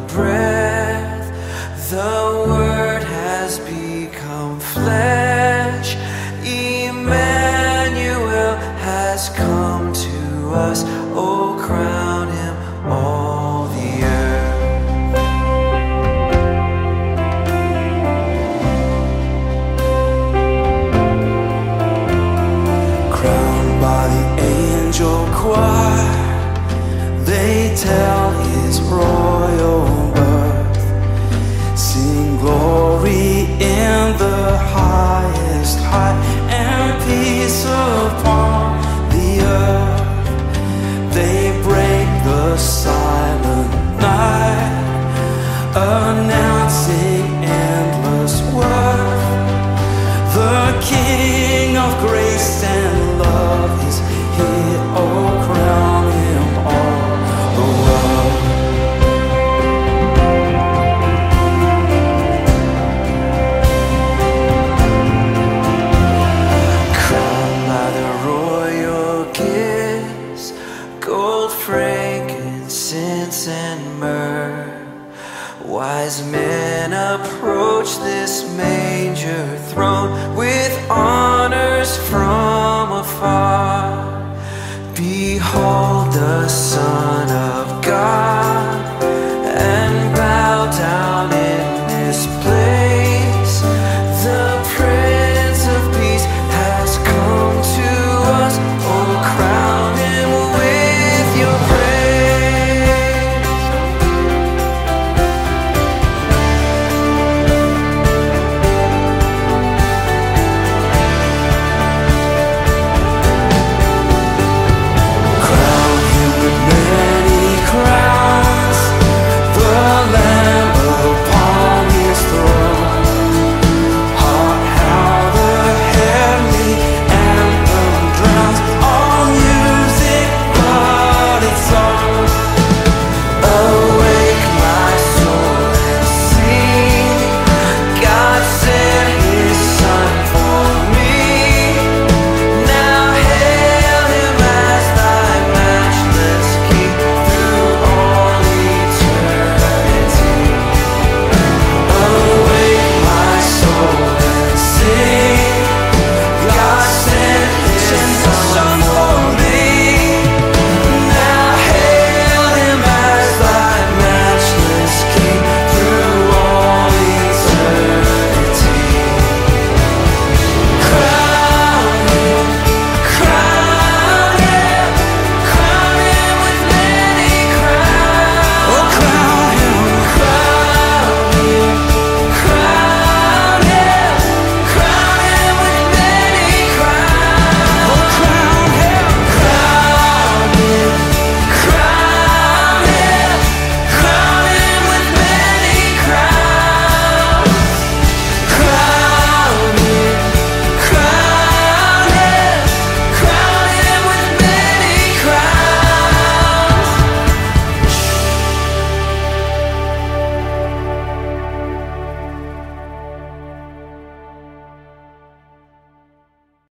breath. The Word has become flesh. Emmanuel has come to us. Oh, crown Him all the earth. Crowned by the angel choir, they tell His royal birth. Sing glory in the highest high, and peace upon the earth. They break the silent night, announcing endless worth. The King of grace and love is here. Oh, crown Him all the world. Crowned by the royal gifts, gold, frankincense, and myrrh, wise men approach this manger throne with honors from afar. Behold,